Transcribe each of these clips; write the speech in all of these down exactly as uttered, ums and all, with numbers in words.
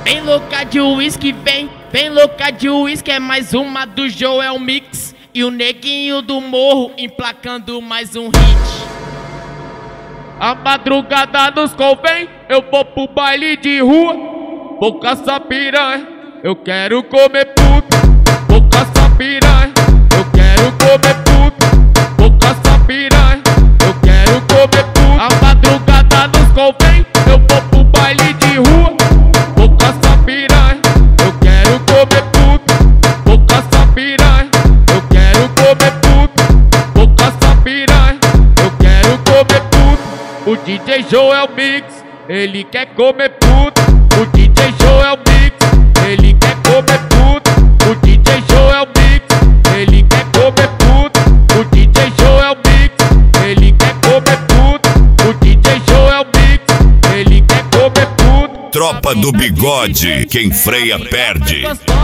Vem louca de uísque, vem, vem louca de uísque, é mais uma do Joel Mix. E o neguinho do morro emplacando mais um hit. A madrugada nos convém, eu vou pro baile de rua. Vou caçar piranha, eu quero comer puta. Vou caçar piranha, eu quero comer puta. Vou caçar piranha, eu quero comer puta. A madrugada nos convém, eu vou pro baile de rua. Vou caçar piranha, eu quero comer puta. Vou caçar piranha, eu quero comer puta. Vou caçar piranha, eu quero comer puta. O D J Joel Mix, ele quer comer puta. O D J Joel Mix, ele quer comer puta. O D J Joel Mix, ele quer comer puta. O D J Joel Mix, ele quer comer puta. O D J Joel Mix, ele quer comer puta. Tropa do Bigode, quem freia perde.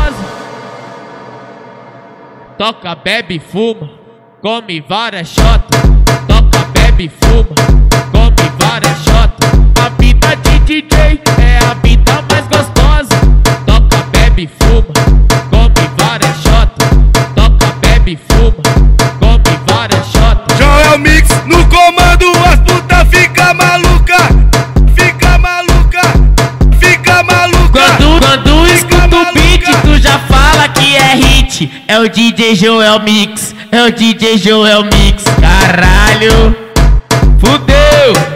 Toca, bebe, fuma, come várias shotas. Toca, bebe, fuma, come várias shotas. A vida de D J é a vida mais gostosa. Toca, bebe, fuma, come várias shotas. Toca, bebe, fuma, come várias shotas. Joel Mix no comando, as puta fica maluca. Fica maluca, fica maluca. Quando, quando escuta o beat, tu já fala que é hit. É o D J Joel Mix, é o D J Joel Mix. Caralho, fudeu.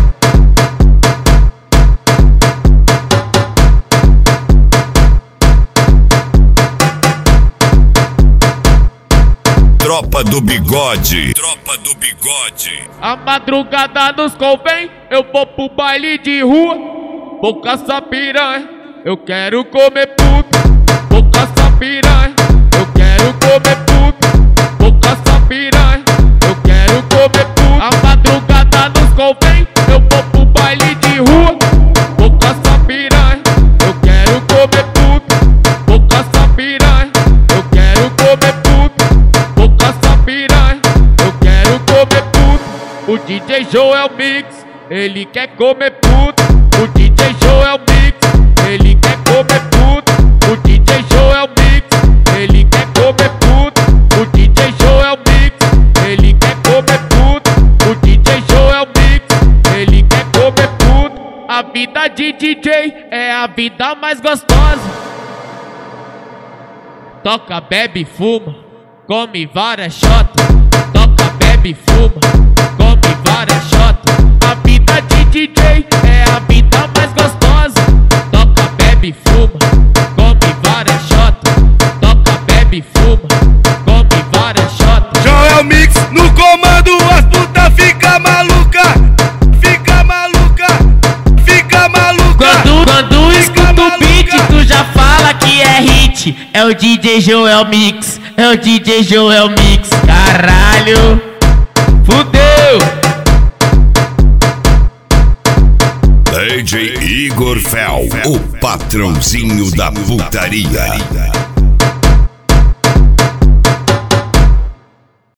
Tropa do Bigode, Tropa do Bigode. A madrugada nos convém, eu vou pro baile de rua. Vou caçar piranha, eu quero comer puta. Vou caçar piranha, eu quero comer puta. Vou caçar piranha, eu quero comer puta. A madrugada nos convém, eu vou pro baile de rua. Vou caçar piranha, eu quero comer puta. Vou caçar piranha, eu quero comer puta. Vou caçar piranha, eu quero comer puta. O D J Joel Mix, ele quer comer puta. O D J Joel Mix, ele quer comer puta. O D J Joel Mix, ele quer comer puta. O D J Joel Mix, ele quer comer puta. O D J Joel Mix, ele quer comer puta. A vida de D J é a vida mais gostosa. Toca, bebe, fuma, come várias shotas. Toca, bebe, fuma, come várias shotas. A vida de D J é a vida mais gostosa. Toca, bebe, fuma, come várias shotas. Toca, bebe, fuma, come várias shotas. Joel Mix no comando, as puta fica maluca. Fica maluca, fica maluca. Quando, quando Fica escuta o beat, maluca. tu já fala que é hit. É o D J Joel Mix, é o D J Joel Mix. Caralho, fudeu. D J Igor Fel, o patrãozinho da putaria.